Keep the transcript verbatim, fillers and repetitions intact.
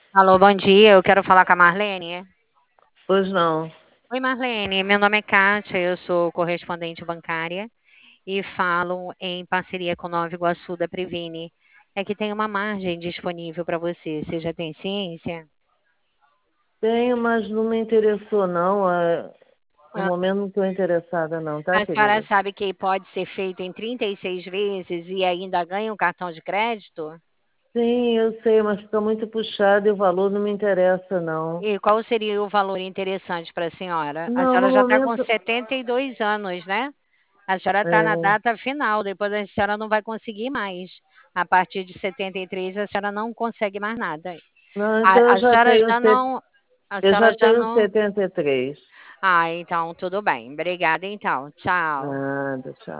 Alô, bom dia. Eu quero falar com a Marlene. Pois não. Oi, Marlene. Meu nome é Kátia, eu sou correspondente bancária e falo em parceria com Nova Iguaçu da Previne. É que tem uma margem disponível para você. Você já tem ciência? Tenho, mas não me interessou, não. É, no Ah, momento não estou interessada, não, tá, A senhora querida? sabe que pode ser feito em trinta e seis vezes e ainda ganha um cartão de crédito? Sim, eu sei, mas fica muito puxado e o valor não me interessa, não. E qual seria o valor interessante para a senhora? A Não, senhora no já está com momento. setenta e dois anos, né? A senhora está na É, data final, depois a senhora não vai conseguir mais. A partir de setenta e três, a senhora não consegue mais nada. não, então A, eu a já senhora tenho, já set- não. A eu já senhora já tenho não. setenta e três. Ah, então tudo bem. Obrigada, então. Tchau. Nada, tchau.